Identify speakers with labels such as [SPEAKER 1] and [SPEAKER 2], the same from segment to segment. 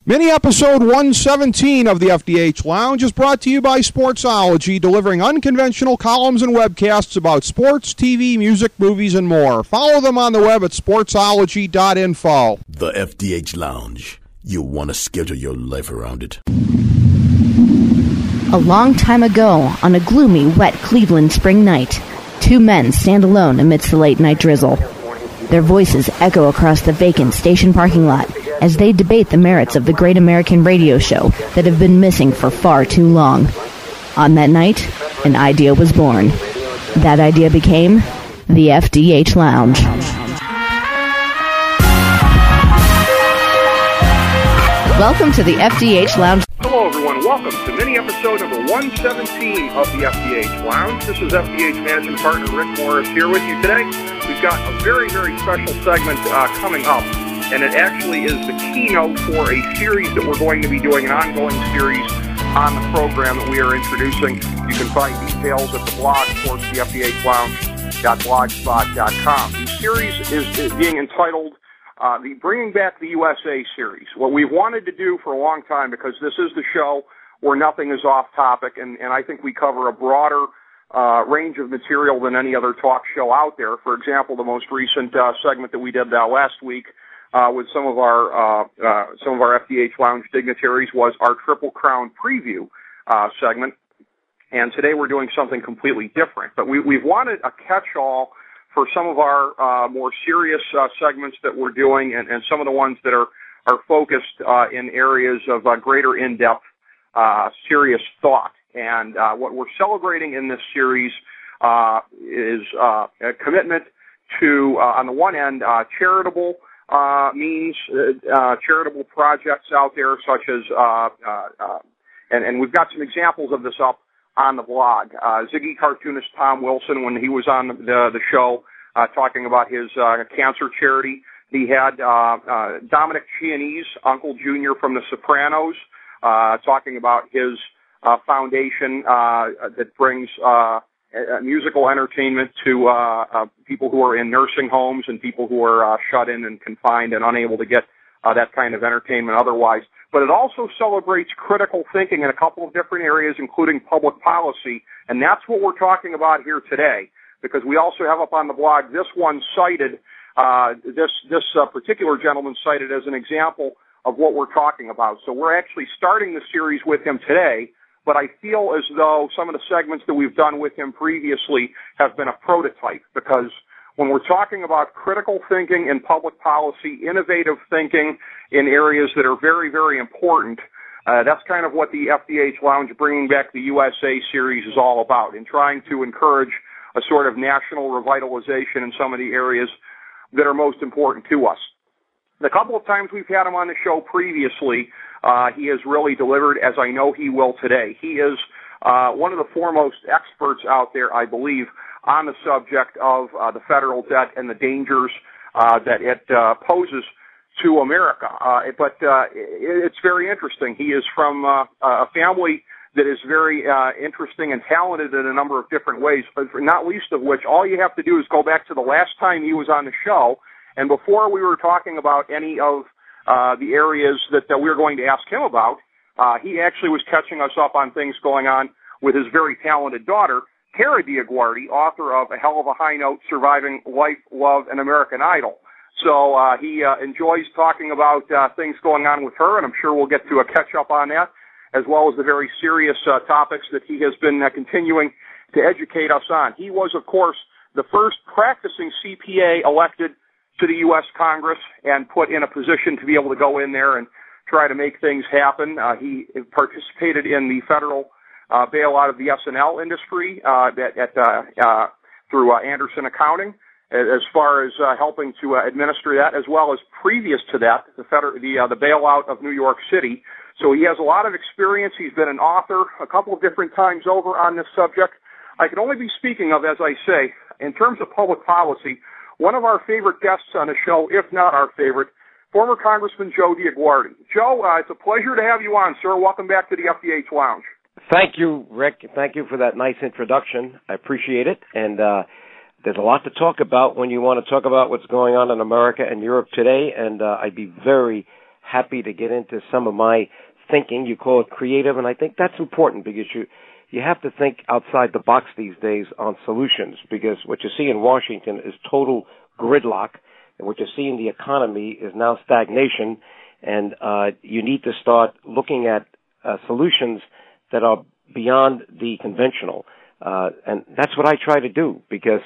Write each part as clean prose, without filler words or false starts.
[SPEAKER 1] Mini episode 117 of the FDH Lounge is brought to you by Sportsology, delivering unconventional columns and webcasts about sports, TV, music, movies, and more. Follow them on the web at sportsology.info.
[SPEAKER 2] The FDH Lounge. You'll want to schedule your life around it.
[SPEAKER 3] A long time ago, on a gloomy, wet Cleveland spring night, two men stand alone amidst the late-night drizzle. Their voices echo across the vacant station parking lot as they debate the merits of the great American radio show that have been missing for far too long. On that night, an idea was born. That idea became the FDH Lounge. Welcome to the FDH Lounge.
[SPEAKER 4] Hello, everyone. Welcome to mini episode number 117 of the FDH Lounge. This is FDH Managing Partner Rick Morris here with you today. We've got a very, very special segment coming up, and it actually is the keynote for a series that we're going to be doing, an ongoing series on the program that we are introducing. You can find details at the blog, of course, the FDHLounge.blogspot.com. The series is being entitled the Bringing Back the USA series. What we've wanted to do for a long time, because this is the show where nothing is off topic, and I think we cover a broader range of material than any other talk show out there. For example, the most recent segment that we did last week with some of our FDH Lounge dignitaries was our Triple Crown preview segment, and today we're doing something completely different. But we've wanted a catch-all for some of our more serious segments that we're doing, and some of the ones that are focused in areas of greater in-depth, serious thought. And what we're celebrating in this series is a commitment to, on the one end, charitable means, charitable projects out there, such as, and we've got some examples of this up on the blog. Ziggy cartoonist Tom Wilson, when he was on the show talking about his cancer charity, he had Dominic Chianese, Uncle Junior from The Sopranos, talking about his foundation that brings musical entertainment to people who are in nursing homes and people who are shut in and confined and unable to get that kind of entertainment otherwise. But it also celebrates critical thinking in a couple of different areas, including public policy, and that's what we're talking about here today, because we also have up on the blog this one cited, this particular gentleman cited as an example of what we're talking about. So we're actually starting the series with him today, but I feel as though some of the segments that we've done with him previously have been a prototype, because when we're talking about critical thinking in public policy, innovative thinking in areas that are very, very important, that's kind of what the FDH Lounge Bringing Back the USA series is all about, in trying to encourage a sort of national revitalization in some of the areas that are most important to us. The couple of times we've had him on the show previously, he has really delivered, as I know he will today. He is one of the foremost experts out there, I believe, on the subject of the federal debt and the dangers that it poses to America. But it's very interesting. He is from a family that is very interesting and talented in a number of different ways, not least of which all you have to do is go back to the last time he was on the show, and before we were talking about any of the areas that we were going to ask him about, he actually was catching us up on things going on with his very talented daughter, Kara DioGuardi, author of A Hell of a High Note, Surviving Life, Love, and American Idol. So he enjoys talking about things going on with her, and I'm sure we'll get to a catch-up on that, as well as the very serious topics that he has been continuing to educate us on. He was, of course, the first practicing CPA elected to the U.S. Congress and put in a position to be able to go in there and try to make things happen. He participated in the federal bailout of the S&L industry through Anderson Accounting, as far as helping to administer that, as well as previous to that, the bailout of New York City. So he has a lot of experience. He's been an author a couple of different times over on this subject. I can only be speaking of, as I say, in terms of public policy, one of our favorite guests on the show, if not our favorite, former Congressman Joe DioGuardi. Joe, it's a pleasure to have you on, sir. Welcome back to the FDH Lounge.
[SPEAKER 5] Thank you, Rick. Thank you for that nice introduction. I appreciate it. And there's a lot to talk about when you want to talk about what's going on in America and Europe today, and I'd be very happy to get into some of my thinking. You call it creative, and I think that's important because you have to think outside the box these days on solutions, because what you see in Washington is total gridlock, and what you see in the economy is now stagnation, and you need to start looking at solutions that are beyond the conventional. And that's what I try to do, because,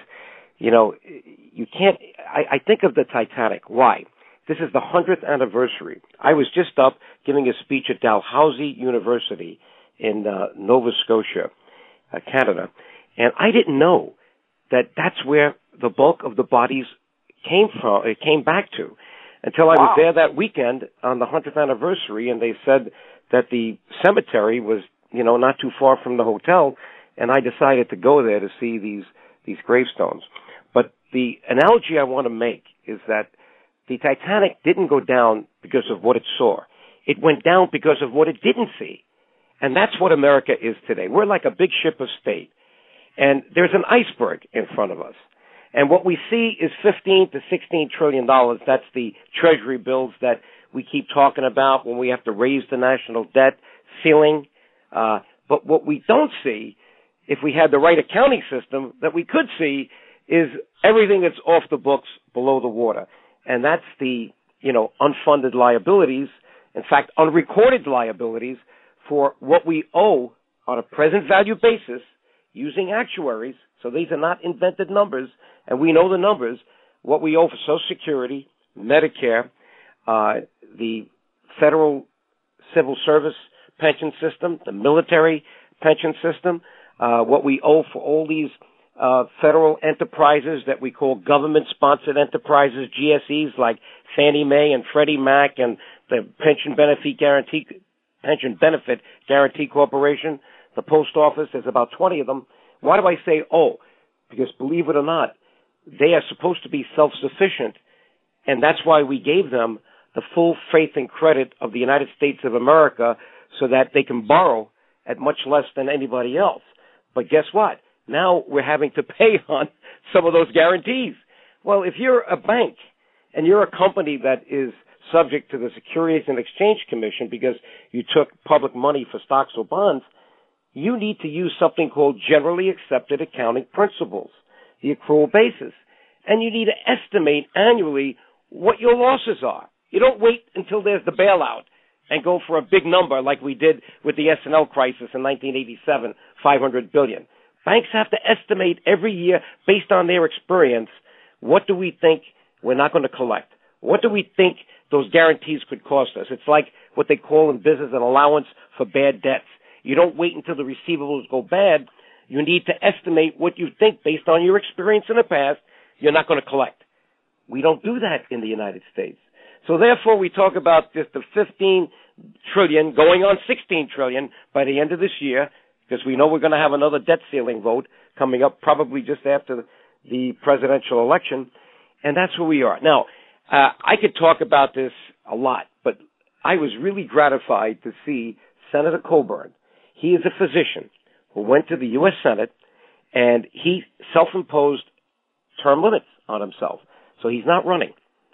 [SPEAKER 5] you can't, I think of the Titanic. Why? This is the 100th anniversary. I was just up giving a speech at Dalhousie University in Nova Scotia, Canada, and I didn't know that that's where the bulk of the bodies came back to, until I was there that weekend on the 100th anniversary, and they said that the cemetery was, not too far from the hotel, and I decided to go there to see these gravestones. But the analogy I want to make is that the Titanic didn't go down because of what it saw. It went down because of what it didn't see. And that's what America is today. We're like a big ship of state. And there's an iceberg in front of us. And what we see is $15 to $16 trillion. That's the treasury bills that we keep talking about when we have to raise the national debt ceiling. But what we don't see, if we had the right accounting system, that we could see is everything that's off the books below the water. And that's the, unfunded liabilities, in fact, unrecorded liabilities for what we owe on a present value basis using actuaries. So these are not invented numbers, and we know the numbers, what we owe for Social Security, Medicare, the federal civil service pension system, the military pension system, what we owe for all these federal enterprises that we call government-sponsored enterprises, GSEs, like Fannie Mae and Freddie Mac, and the Pension Benefit Guarantee Corporation, the Post Office. There's about 20 of them. Why do I say Because believe it or not, they are supposed to be self-sufficient, and that's why we gave them the full faith and credit of the United States of America so that they can borrow at much less than anybody else. But guess what? Now we're having to pay on some of those guarantees. Well, if you're a bank and you're a company that is subject to the Securities and Exchange Commission because you took public money for stocks or bonds, you need to use something called generally accepted accounting principles, the accrual basis. And you need to estimate annually what your losses are. You don't wait until there's the bailout and go for a big number like we did with the S&L crisis in 1987, $500 billion. Banks have to estimate every year based on their experience, what do we think we're not going to collect? What do we think those guarantees could cost us? It's like what they call in business an allowance for bad debts. You don't wait until the receivables go bad. You need to estimate what you think based on your experience in the past you're not going to collect. We don't do that in the United States. So therefore we talk about just the 15 trillion going on 16 trillion by the end of this year, because we know we're going to have another debt ceiling vote coming up probably just after the presidential election, and that's where we are. Now, I could talk about this a lot, but I was really gratified to see Senator Coburn. He is a physician who went to the U.S. Senate, and he self-imposed term limits on himself, so he's not running.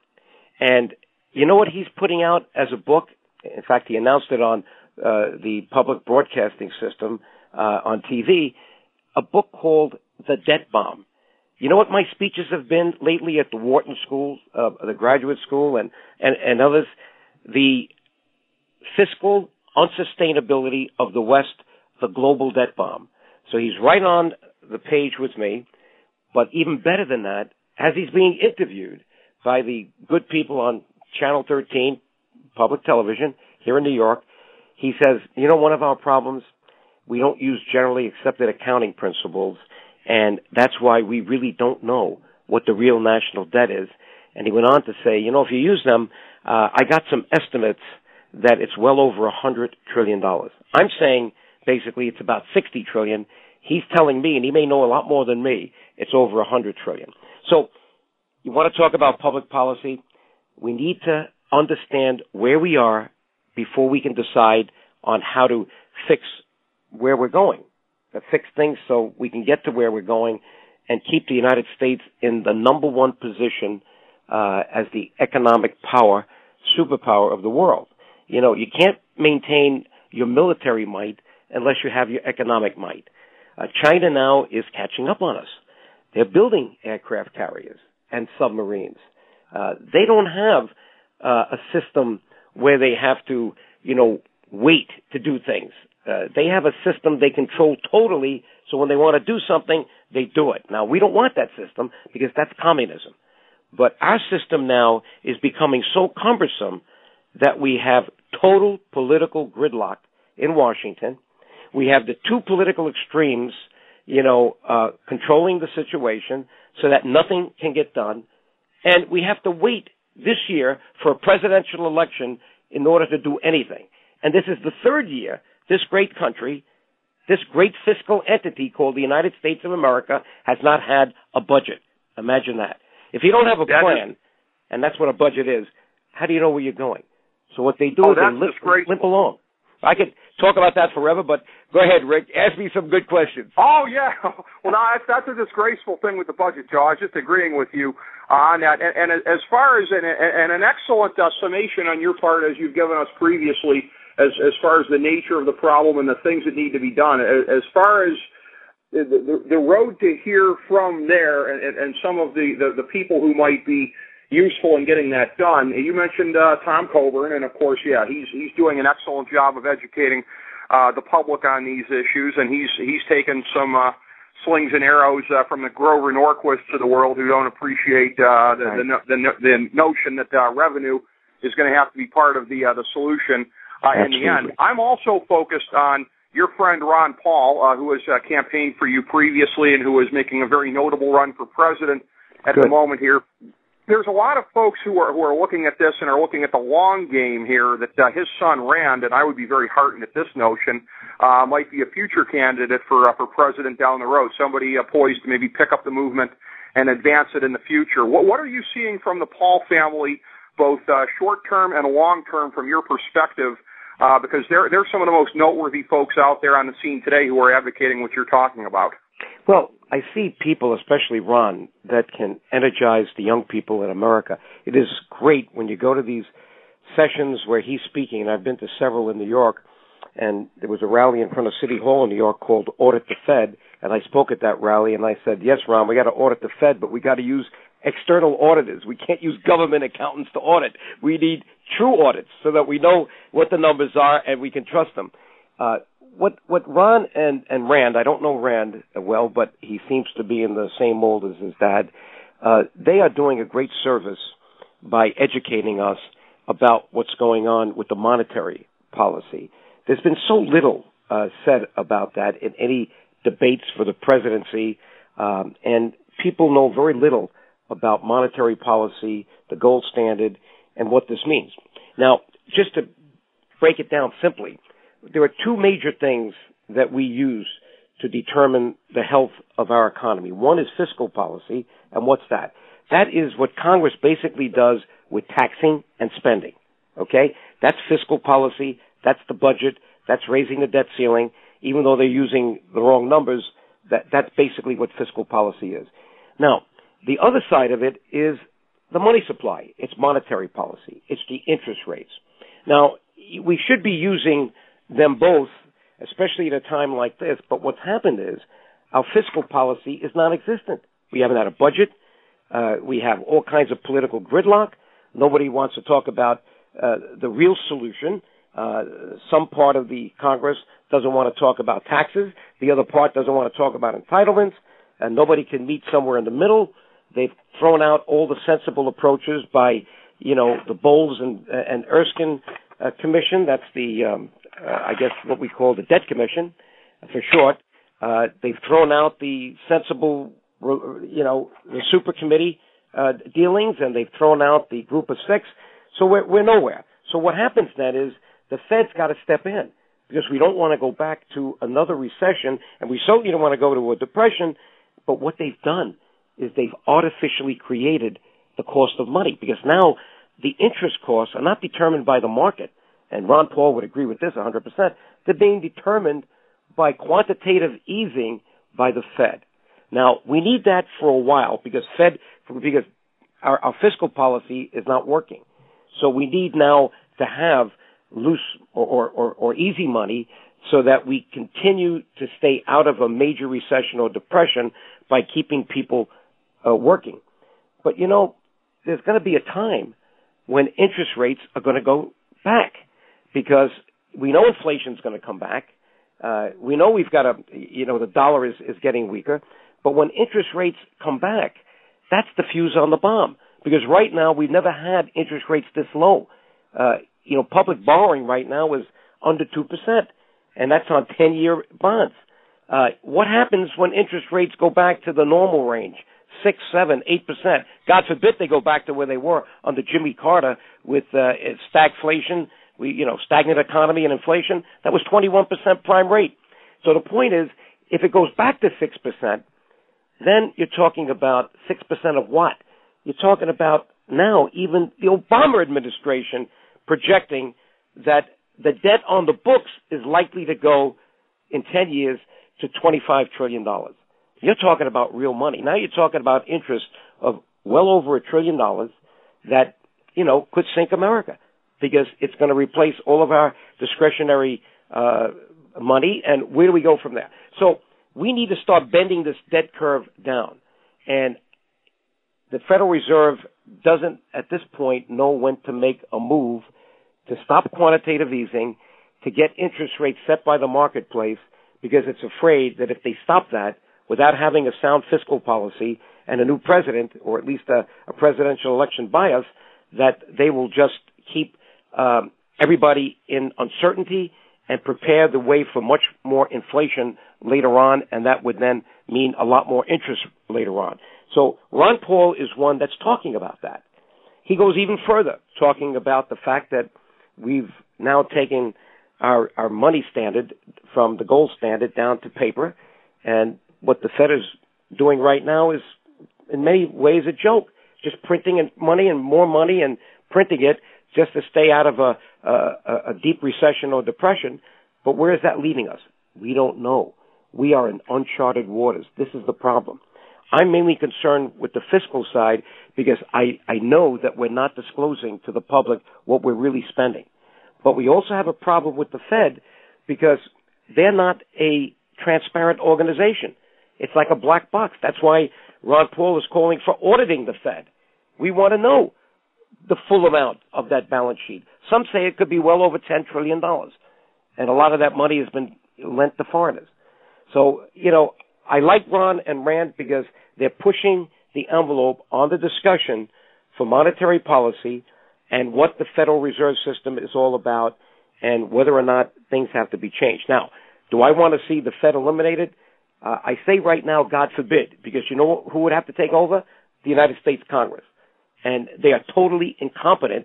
[SPEAKER 5] And you know what he's putting out as a book? In fact, he announced it on the public broadcasting system on TV, a book called The Debt Bomb. You know what my speeches have been lately at the Wharton School, the graduate school, and others? The fiscal unsustainability of the West, the global debt bomb. So he's right on the page with me, but even better than that, as he's being interviewed by the good people on Channel 13, public television, here in New York, he says, one of our problems, we don't use generally accepted accounting principles, and that's why we really don't know what the real national debt is. And he went on to say, if you use them, I got some estimates that it's well over $100 trillion. I'm saying basically it's about 60 trillion. He's telling me, and he may know a lot more than me, it's over 100 trillion. So you want to talk about public policy? We need to understand where we are before we can decide on how to fix where we're going, fix things so we can get to where we're going and keep the United States in the number one position as the economic power superpower of the world. You know, you can't maintain your military might unless you have your economic might. China now is catching up on us. They're building aircraft carriers and submarines. They don't have a system where they have to, wait to do things. They have a system they control totally, so when they want to do something, they do it. Now, we don't want that system because that's communism. But our system now is becoming so cumbersome that we have total political gridlock in Washington. We have the two political extremes, controlling the situation so that nothing can get done. And we have to wait this year for a presidential election in order to do anything. And this is the third year this great country, this great fiscal entity called the United States of America, has not had a budget. Imagine that. If you don't have a plan, and that's what a budget is, how do you know where you're going? So what they do is they limp along. I could talk about that forever, but go ahead, Rick. Ask me some good questions.
[SPEAKER 4] Oh, yeah. Well, no, that's a disgraceful thing with the budget, Joe. I was just agreeing with you on that. And as far as an excellent summation on your part, as you've given us previously, as far as the nature of the problem and the things that need to be done, as far as the road to here from there and some of the people who might be useful in getting that done. You mentioned Tom Coburn, and of course, yeah, he's doing an excellent job of educating the public on these issues, and he's taken some slings and arrows from the Grover Norquists of the world who don't appreciate the notion that revenue is going to have to be part of the solution in the end. I'm also focused on your friend Ron Paul, who has campaigned for you previously and who is making a very notable run for president at the moment here. There's a lot of folks who are looking at this and are looking at the long game here that his son Rand, and I would be very heartened at this notion, might be a future candidate for president down the road, somebody poised to maybe pick up the movement and advance it in the future. What are you seeing from the Paul family, both short-term and long-term from your perspective, because they're some of the most noteworthy folks out there on the scene today who are advocating what you're talking about?
[SPEAKER 5] Well, I see people, especially Ron, that can energize the young people in America. It is great when you go to these sessions where he's speaking, and I've been to several in New York, and there was a rally in front of City Hall in New York called Audit the Fed, and I spoke at that rally, and I said, yes, Ron, we got to audit the Fed, but we got to use external auditors. We can't use government accountants to audit. We need true audits so that we know what the numbers are and we can trust them. What Ron and Rand, I don't know Rand well, but he seems to be in the same mold as his dad, they are doing a great service by educating us about what's going on with the monetary policy. There's been so little said about that in any debates for the presidency, and people know very little about monetary policy, the gold standard, and what this means. Now, just to break it down simply, there are two major things that we use to determine the health of our economy. One is fiscal policy, and what's that? That is what Congress basically does with taxing and spending, okay? That's fiscal policy, that's the budget, that's raising the debt ceiling. Even though they're using the wrong numbers, that's basically what fiscal policy is. Now, the other side of it is the money supply. It's monetary policy. It's the interest rates. Now, we should be using them both, especially at a time like this. But what's happened is our fiscal policy is non-existent. We haven't had a budget. We have all kinds of political gridlock. Nobody wants to talk about the real solution. Some part of the Congress doesn't want to talk about taxes. The other part doesn't want to talk about entitlements. And nobody can meet somewhere in the middle. They've thrown out all the sensible approaches by, the Bowles and Erskine Commission. That's the I guess what we call the Debt Commission, for short. They've thrown out the sensible, the super committee dealings, and they've thrown out the group of six. So we're nowhere. So what happens then is the Fed's got to step in because we don't want to go back to another recession, and we certainly don't want to go to a depression. But what they've done is they've artificially created the cost of money because now the interest costs are not determined by the market. And Ron Paul would agree with this 100%. They're being determined by quantitative easing by the Fed. Now, we need that for a while because our fiscal policy is not working. So we need now to have loose or easy money so that we continue to stay out of a major recession or depression by keeping people working. But, there's going to be a time when interest rates are going to go back because we know inflation's going to come back. We know we've got the dollar is getting weaker. But when interest rates come back, that's the fuse on the bomb. Because right now, we've never had interest rates this low. Public borrowing right now is under 2%, and that's on 10-year bonds. What happens when interest rates go back to the normal range, 6, 7, 8%? God forbid they go back to where they were under Jimmy Carter with stagflation, stagnant economy and inflation. That was 21% prime rate. So the point is, if it goes back to 6%, then you're talking about 6% of what? You're talking about now even the Obama administration projecting that the debt on the books is likely to go in 10 years to $25 trillion. You're talking about real money. Now you're talking about interest of well over $1 trillion that, could sink America because it's going to replace all of our discretionary money. And where do we go from there? So we need to start bending this debt curve down. And the Federal Reserve doesn't, at this point, know when to make a move to stop quantitative easing, to get interest rates set by the marketplace, because it's afraid that if they stop that without having a sound fiscal policy and a new president, or at least a presidential election bias, that they will just keep everybody in uncertainty and prepare the way for much more inflation later on, and that would then mean a lot more interest later on. So Ron Paul is one that's talking about that. He goes even further, talking about the fact that we've now taken our money standard from the gold standard down to paper, and what the Fed is doing right now is in many ways a joke, just printing money and more money and printing it just to stay out of a deep recession or depression. But where is that leaving us? We don't know. We are in uncharted waters. This is the problem. I'm mainly concerned with the fiscal side because I know that we're not disclosing to the public what we're really spending. But we also have a problem with the Fed because they're not a transparent organization. It's like a black box. That's why Ron Paul is calling for auditing the Fed. We want to know the full amount of that balance sheet. Some say it could be well over $10 trillion. And a lot of that money has been lent to foreigners. So, I like Ron and Rand because they're pushing the envelope on the discussion for monetary policy and what the Federal Reserve System is all about and whether or not things have to be changed. Now, do I want to see the Fed eliminated? I say right now, God forbid, because you know who would have to take over? The United States Congress. And they are totally incompetent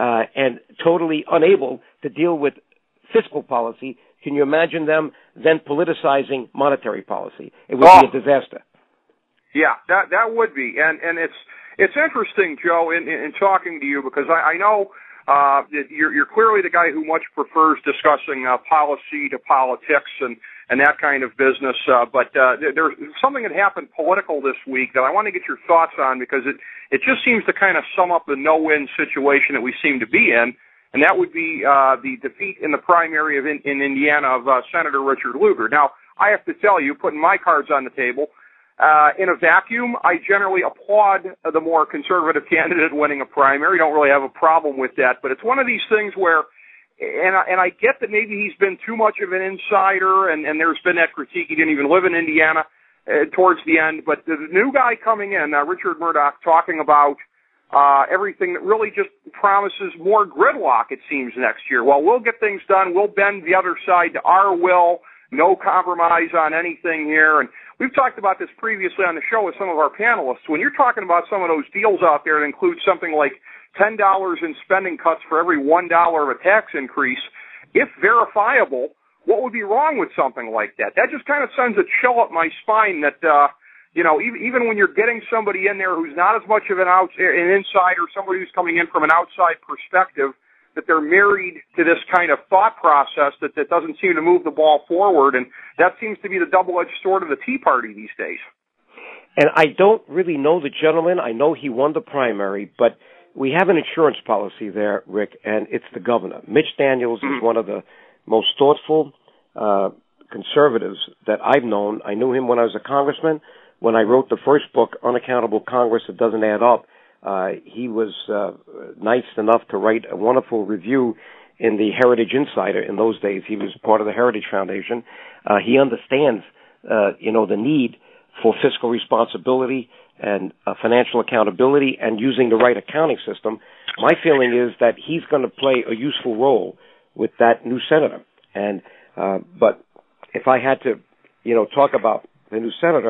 [SPEAKER 5] and totally unable to deal with fiscal policy. Can you imagine them then politicizing monetary policy? It would be a disaster.
[SPEAKER 4] Yeah, that would be. And it's interesting, Joe, in talking to you, because I know that you're clearly the guy who much prefers discussing policy to politics and that kind of business. But there's something that happened political this week that I want to get your thoughts on, because it just seems to kind of sum up the no-win situation that we seem to be in. And that would be the defeat in the primary in Indiana of Senator Richard Lugar. Now, I have to tell you, putting my cards on the table, in a vacuum, I generally applaud the more conservative candidate winning a primary. Don't really have a problem with that. But it's one of these things where, and I get that maybe he's been too much of an insider, and there's been that critique. He didn't even live in Indiana towards the end. But the new guy coming in, Richard Murdoch, talking about everything that really just promises more gridlock, it seems, next year. Well, we'll get things done. We'll bend the other side to our will. No compromise on anything here. And we've talked about this previously on the show with some of our panelists. When you're talking about some of those deals out there that include something like $10 in spending cuts for every $1 of a tax increase, if verifiable, what would be wrong with something like that? That just kind of sends a chill up my spine that, even when you're getting somebody in there who's not as much of an insider, somebody who's coming in from an outside perspective, that they're married to this kind of thought process that doesn't seem to move the ball forward. And that seems to be the double-edged sword of the Tea Party these days.
[SPEAKER 5] And I don't really know the gentleman. I know he won the primary, but we have an insurance policy there, Rick, and it's the governor. Mitch Daniels is one of the most thoughtful conservatives that I've known. I knew him when I was a congressman. When I wrote the first book, Unaccountable Congress, It Doesn't Add Up, he was nice enough to write a wonderful review in the Heritage Insider. In those days, he was part of the Heritage Foundation. He understands, the need for fiscal responsibility and financial accountability and using the right accounting system. My feeling is that he's going to play a useful role with that new senator. And but if I had to, talk about the new senator,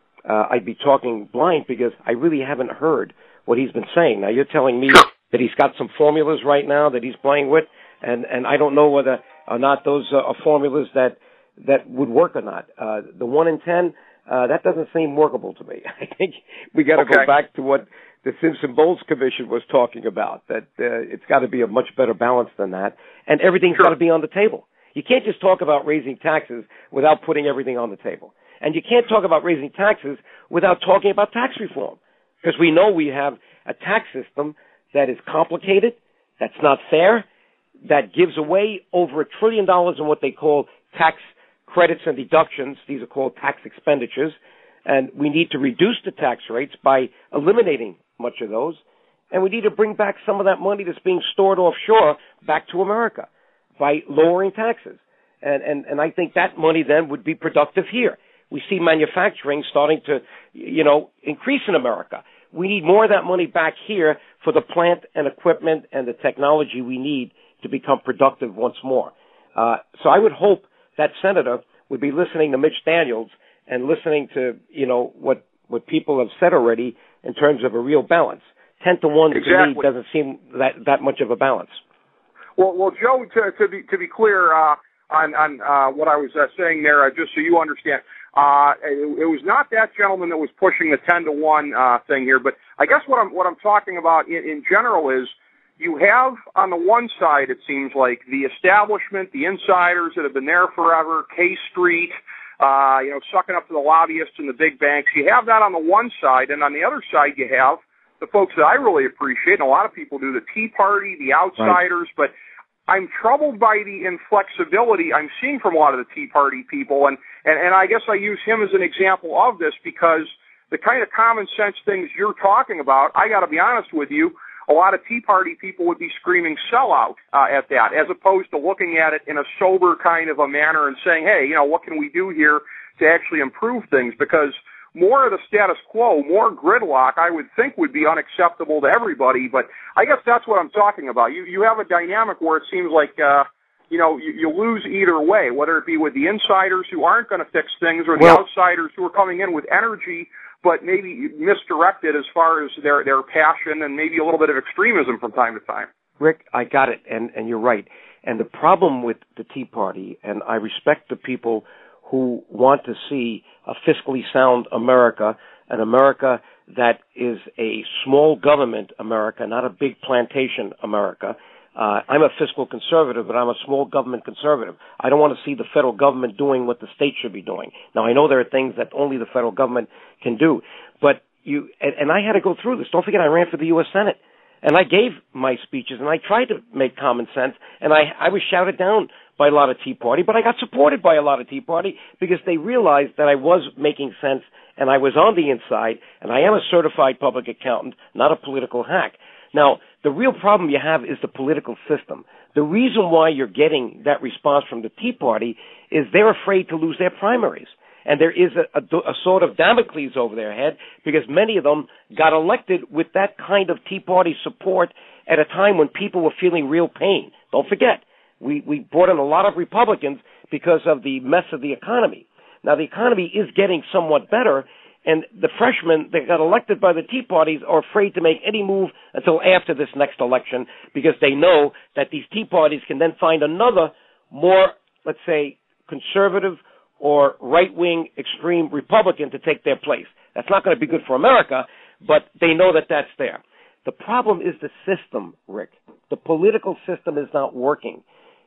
[SPEAKER 5] I'd be talking blind because I really haven't heard what he's been saying. Now, you're telling me that he's got some formulas right now that he's playing with, and I don't know whether or not those are formulas that would work or not. The 1 in 10, that doesn't seem workable to me. I think we got to go back to what the Simpson-Bowles Commission was talking about, that it's got to be a much better balance than that, and everything's got to be on the table. You can't just talk about raising taxes without putting everything on the table. And you can't talk about raising taxes without talking about tax reform, because we know we have a tax system that is complicated, that's not fair, that gives away over $1 trillion in what they call tax credits and deductions. These are called tax expenditures. And we need to reduce the tax rates by eliminating much of those. And we need to bring back some of that money that's being stored offshore back to America by lowering taxes. And I think that money then would be productive here. We see manufacturing starting to, increase in America. We need more of that money back here for the plant and equipment and the technology we need to become productive once more. So I would hope that senator would be listening to Mitch Daniels and listening to, what people have said already in terms of a real balance. 10 to 1 to me doesn't seem that much of a balance.
[SPEAKER 4] Well, Joe, to be clear on what I was saying there, just so you understand, it was not that gentleman that was pushing the 10 to 1 thing here, but I guess what I'm talking about in general is you have on the one side, it seems like, the establishment, the insiders that have been there forever, K Street, sucking up to the lobbyists and the big banks. You have that on the one side, and on the other side you have the folks that I really appreciate, and a lot of people do, the Tea Party, the outsiders, right. But I'm troubled by the inflexibility I'm seeing from a lot of the Tea Party people, and I guess I use him as an example of this because the kind of common sense things you're talking about, I got to be honest with you, a lot of Tea Party people would be screaming sellout at that, as opposed to looking at it in a sober kind of a manner and saying, hey, what can we do here to actually improve things? Because more of the status quo, more gridlock, I would think would be unacceptable to everybody. But I guess that's what I'm talking about. You have a dynamic where it seems like, you lose either way, whether it be with the insiders who aren't going to fix things or the outsiders who are coming in with energy but maybe misdirected as far as their passion and maybe a little bit of extremism from time to time.
[SPEAKER 5] Rick, I got it, and you're right. And the problem with the Tea Party, and I respect the people who want to see a fiscally sound America, an America that is a small government America, not a big plantation America. I'm a fiscal conservative, but I'm a small government conservative. I don't want to see the federal government doing what the state should be doing. Now, I know there are things that only the federal government can do, but and I had to go through this. Don't forget, I ran for the U.S. Senate, and I gave my speeches, and I tried to make common sense, and I was shouted down by a lot of Tea Party, but I got supported by a lot of Tea Party because they realized that I was making sense, and I was on the inside, and I am a certified public accountant, not a political hack. Now, the real problem you have is the political system. The reason why you're getting that response from the Tea Party is they're afraid to lose their primaries. And there is a sort of Damocles over their head because many of them got elected with that kind of Tea Party support at a time when people were feeling real pain. Don't forget, we brought in a lot of Republicans because of the mess of the economy. Now, the economy is getting somewhat better, and the freshmen that got elected by the Tea Parties are afraid to make any move until after this next election because they know that these Tea Parties can then find another more, let's say, conservative or right-wing extreme Republican to take their place. That's not going to be good for America, but they know that that's there. The problem is the system, Rick. The political system is not working.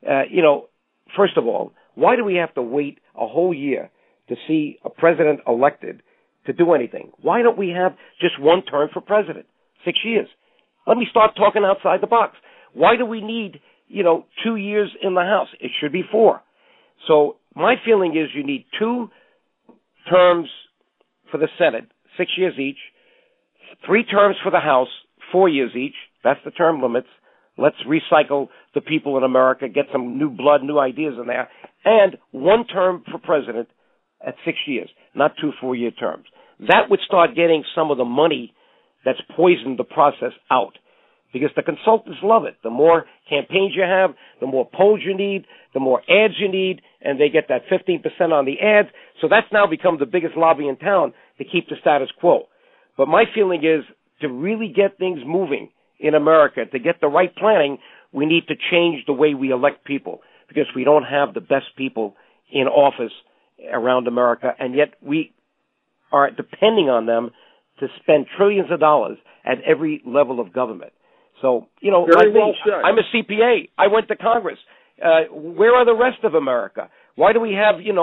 [SPEAKER 5] First of all, why do we have to wait a whole year to see a president elected to do anything? Why don't we have just one term for president? 6 years. Let me start talking outside the box. Why do we need, 2 years in the House? It should be 4. So my feeling is you need 2 terms for the Senate, 6 years each, 3 terms for the House, 4 years each. That's the term limits. Let's recycle the people in America, get some new blood, new ideas in there, and 1 term for president at 6 years, not 2 4-year terms. That would start getting some of the money that's poisoned the process out, because the consultants love it. The more campaigns you have, the more polls you need, the more ads you need, and they get that 15% on the ads. So that's now become the biggest lobby in town to keep the status quo. But my feeling is, to really get things moving in America, to get the right planning, we need to change the way we elect people, because we don't have the best people in office around America, and yet we are depending on them to spend trillions of dollars at every level of government. So,
[SPEAKER 4] Very well said.
[SPEAKER 5] I'm a CPA. I went to Congress. Where are the rest of America? Why do we have, 60%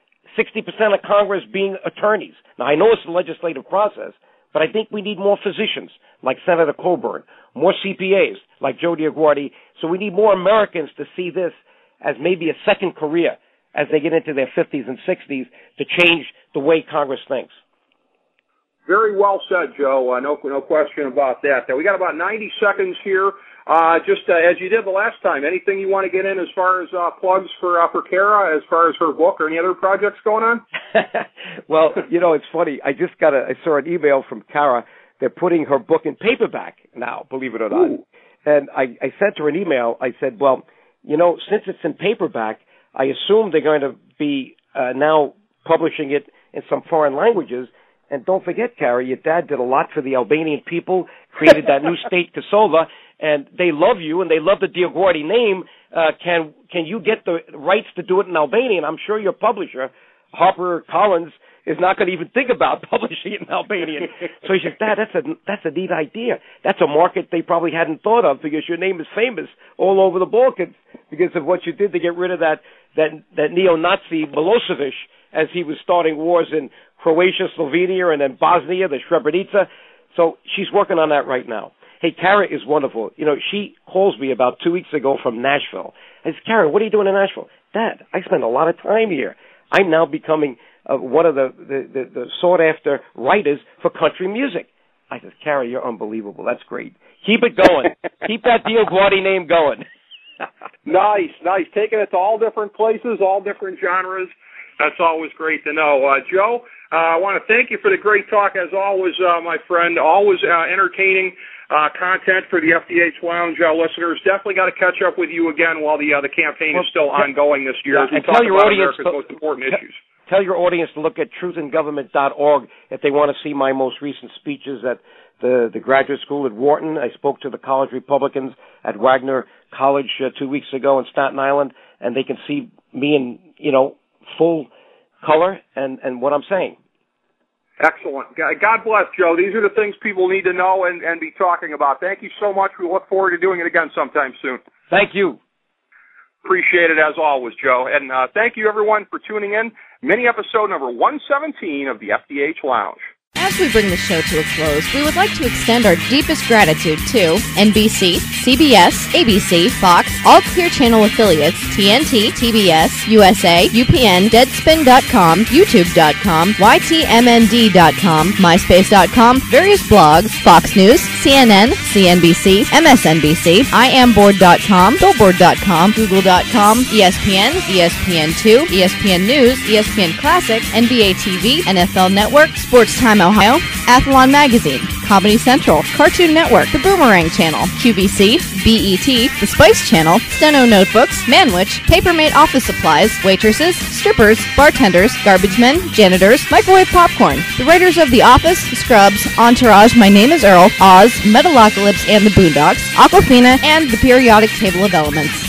[SPEAKER 5] of Congress being attorneys? Now, I know it's a legislative process, but I think we need more physicians, like Senator Coburn, more CPAs, like Joe DiAguardi. So we need more Americans to see this as maybe a second career as they get into their 50s and 60s to change the way Congress thinks.
[SPEAKER 4] Very well said, Joe. No question about that. We got about 90 seconds here. Just as you did the last time, anything you want to get in as far as plugs for Kara, as far as her book or any other projects going on?
[SPEAKER 5] Well, it's funny. I saw an email from Kara. They're putting her book in paperback now, believe it or not. Ooh. And I sent her an email. I said, well, since it's in paperback, I assume they're going to be now publishing it in some foreign languages. And don't forget, Kara, your dad did a lot for the Albanian people, created that new state, Kosovo, and they love you and they love the DiAguardi name. Can you get the rights to do it in Albanian? I'm sure your publisher, HarperCollins, is not going to even think about publishing it in Albanian. So he says, Dad, that's a neat idea. That's a market they probably hadn't thought of, because your name is famous all over the Balkans because of what you did to get rid of that neo-Nazi Milosevic as he was starting wars in Croatia, Slovenia, and then Bosnia, the Srebrenica. So she's working on that right now. Hey, Kara is wonderful. She calls me about 2 weeks ago from Nashville. I said, Kara, what are you doing in Nashville? Dad, I spend a lot of time here. I'm now becoming one of the sought-after writers for country music. I said, Kara, you're unbelievable. That's great. Keep it going. Keep that DiAguardi name going.
[SPEAKER 4] Nice. Taking it to all different places, all different genres. That's always great to know. Joe, I want to thank you for the great talk, as always, my friend. Always entertaining content for the FDH Lounge listeners. Definitely got to catch up with you again while the campaign is still ongoing this year.
[SPEAKER 5] Yeah, and tell your audience
[SPEAKER 4] America's most important issues.
[SPEAKER 5] Tell your audience to look at truthingovernment.org if they want to see my most recent speeches at the graduate school at Wharton. I spoke to the college Republicans at Wagner College 2 weeks ago in Staten Island, and they can see me in, full color and what I'm saying.
[SPEAKER 4] Excellent. God bless, Joe. These are the things people need to know and be talking about. Thank you so much. We look forward to doing it again sometime soon.
[SPEAKER 5] Thank you.
[SPEAKER 4] Appreciate it as always, Joe. And thank you, everyone, for tuning in. Mini episode number 117 of the FDH Lounge.
[SPEAKER 3] As we bring the show to a close, we would like to extend our deepest gratitude to NBC, CBS, ABC, Fox, all Clear Channel affiliates, TNT, TBS, USA, UPN, Deadspin.com, YouTube.com, YTMND.com, MySpace.com, various blogs, Fox News, CNN, CNBC, MSNBC, IamBoard.com, Billboard.com, Google.com, ESPN, ESPN2, ESPN News, ESPN Classic, NBA TV, NFL Network, Sports Time Ohio, Athlon Magazine, Comedy Central, Cartoon Network, The Boomerang Channel, QVC, BET, The Spice Channel, Steno Notebooks, Manwich, Papermate Office Supplies, waitresses, strippers, bartenders, garbage men, janitors, microwave popcorn, the writers of The Office, Scrubs, Entourage, My Name is Earl, Oz, Metalocalypse and the Boondocks, Aquafina, and the periodic table of elements.